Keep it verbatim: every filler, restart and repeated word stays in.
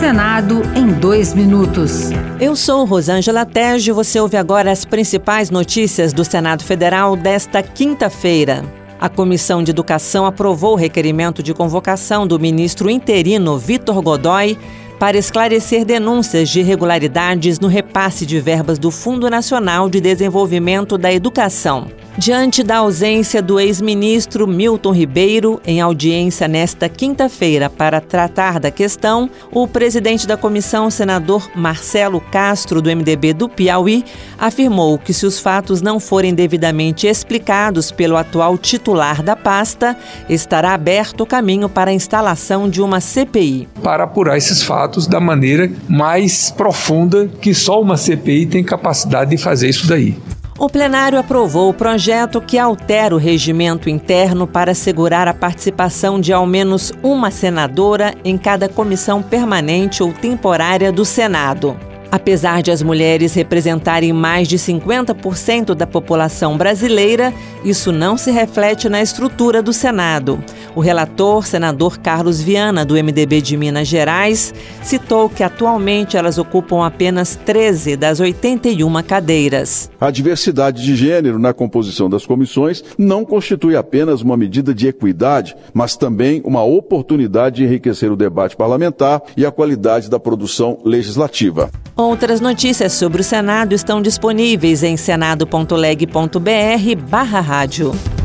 Senado em dois minutos. Eu sou Rosângela Tejo e você ouve agora as principais notícias do Senado Federal desta quinta-feira. A Comissão de Educação aprovou o requerimento de convocação do ministro interino Vitor Godoy para esclarecer denúncias de irregularidades no repasse de verbas do Fundo Nacional de Desenvolvimento da Educação. Diante da ausência do ex-ministro Milton Ribeiro em audiência nesta quinta-feira para tratar da questão, o presidente da comissão, senador Marcelo Castro, do M D B do Piauí, afirmou que se os fatos não forem devidamente explicados pelo atual titular da pasta, estará aberto o caminho para a instalação de uma C P I. Para apurar esses fatos da maneira mais profunda que só uma C P I tem capacidade de fazer isso daí. O plenário aprovou o projeto que altera o regimento interno para assegurar a participação de ao menos uma senadora em cada comissão permanente ou temporária do Senado. Apesar de as mulheres representarem mais de cinquenta por cento da população brasileira, isso não se reflete na estrutura do Senado. O relator, senador Carlos Viana, do M D B de Minas Gerais, citou que atualmente elas ocupam apenas treze das oitenta e uma cadeiras. A diversidade de gênero na composição das comissões não constitui apenas uma medida de equidade, mas também uma oportunidade de enriquecer o debate parlamentar e a qualidade da produção legislativa. Outras notícias sobre o Senado estão disponíveis em senado ponto leg ponto br barra rádio.